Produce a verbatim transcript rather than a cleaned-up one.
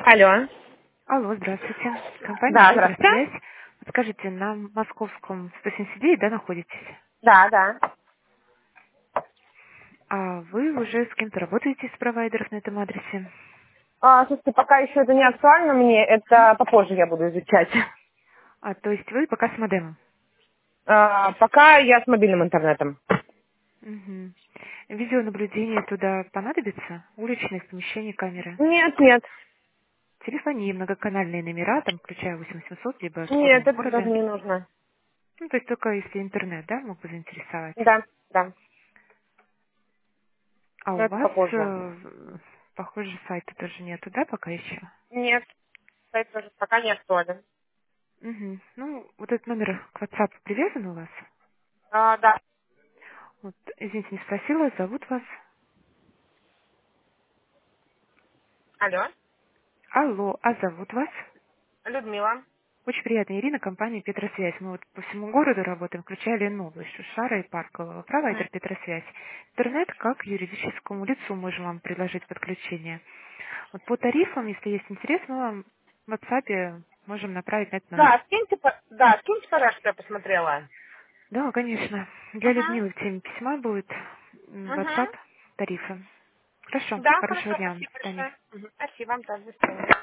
Алло. Алло, здравствуйте. Компания Да, здравствуйте. Петросвязь. Скажите, на Московском сто семьдесят девять, да, находитесь? Да, да. А вы уже с кем-то работаете из провайдеров на этом адресе? А, слушайте, пока еще это не актуально мне, это попозже я буду изучать. А, то есть вы пока с модемом? А, пока я с мобильным интернетом. Угу. Видеонаблюдение туда понадобится? Уличные в помещении камеры? Нет, нет. Телефонии, многоканальные номера, там, включая восемь восемьсот, либо в Нет, крупном это даже городе? не нужно. Ну, то есть только если интернет, да, мог бы заинтересовать. Да, да. А Но у это вас, попозже. э, похоже, сайта тоже нету, да, пока еще? Нет, сайт тоже пока не актуален. Угу. Ну, вот этот номер к WhatsApp привязан у вас? А, да. Вот, извините, не спросила, зовут вас? Алло. Алло, а зовут вас? Людмила. Очень приятно, Ирина, компания Петросвязь. Мы вот по всему городу работаем, включая Ленобласть, Шушара и Паркового. Провайдер Мгм. Петросвязь. Интернет как юридическому лицу можем вам предложить подключение. Вот по тарифам, если есть интерес, мы вам в WhatsApp можем направить на этот номер. Да, скиньте, по- да, скиньте, пожалуйста, что я посмотрела. Да, конечно. Для Угу. Людмилы в теме письма будет м, WhatsApp Угу. тарифы. Хорошо, Да, хорошего хорошо, дня. До спасибо свидания. большое. Мгм. Спасибо вам тоже. До свидания.